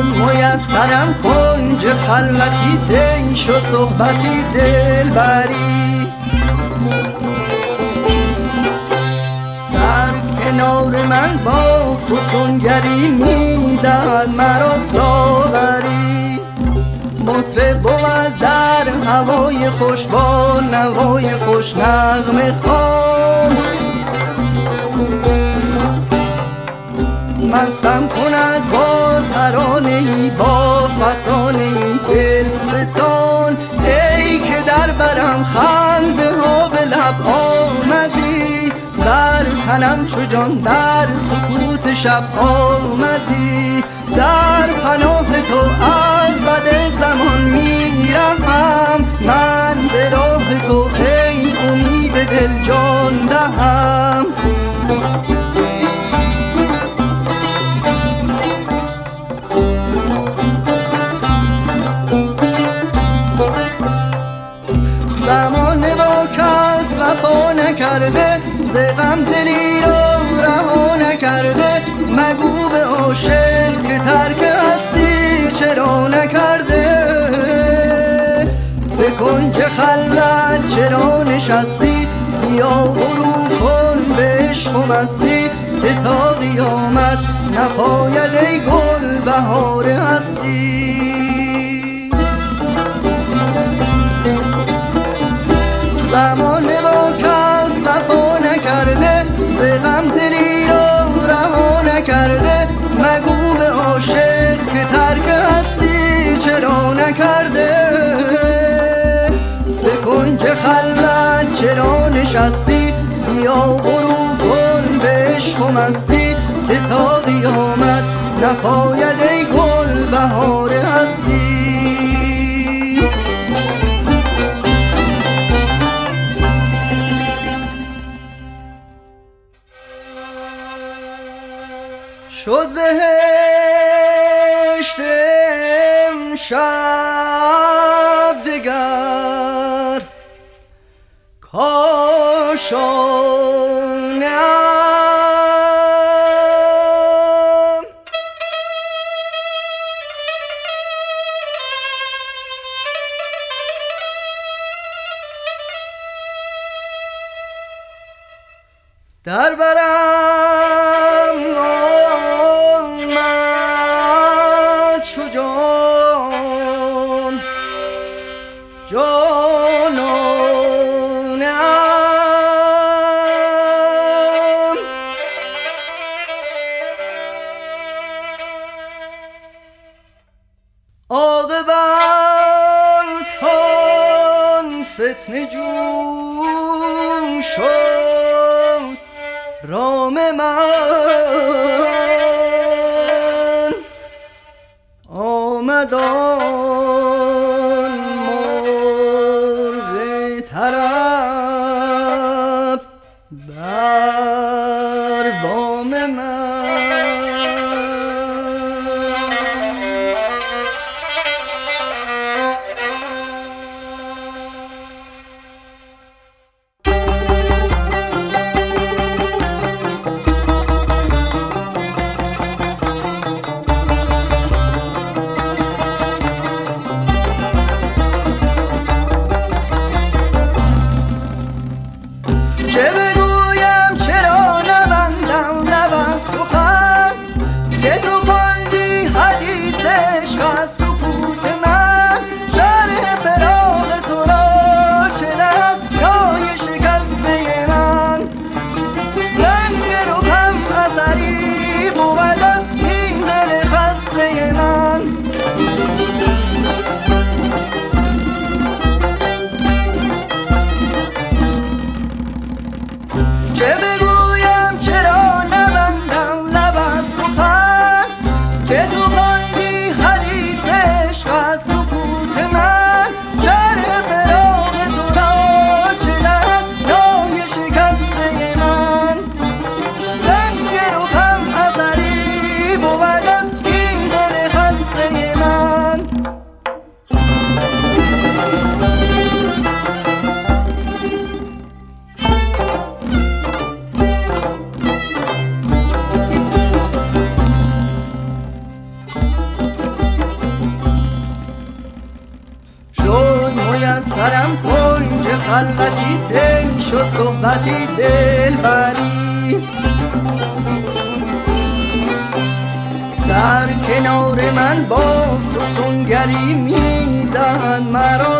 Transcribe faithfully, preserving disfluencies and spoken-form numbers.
میسرم کنج خلوتی دی شد صحبتی دل بری در کنار من با فسونگری میدهد مرا ساغری مطرب بود در هوای خوش با نوای خوش نغمه خوان مستم کند با ترانه ای با فسانه ای دلستان ای که در برم خنده ها به لب آمدی در تنم چو جان در سکوت شب آمدی در پناه تو از بد زمان میرم من به راه تو ای امید دل جان دهم زمانه با کس وفا نکرده ز غم دلی را رها نکرده مگو به عاشق که ترک هستی چرا نکرده به کنج خلوت چرا نشستی بیا غروب کن به عشق و مستی که تا قیامت نپاید ای گل بهار هستی زمانه با کس وفا نکرده ز غم دلی را رها نکرده مگو به عاشق که ترک هستی چرا نکرده به کنج خلوت چرا نشستی بیا غروب کن به عشق و مستی که تا قیامت نپاید ای گل بهار هستی شد بهشت امشب دگر کاشانم در برم آمد چو جان جانانم عاقبت آن فتنه جوی شد رام من آمد آن مرغ طرب بر بام من خلوتی طی شد صحبتی دلبری. در کنار من با فسونگری میدهند مرا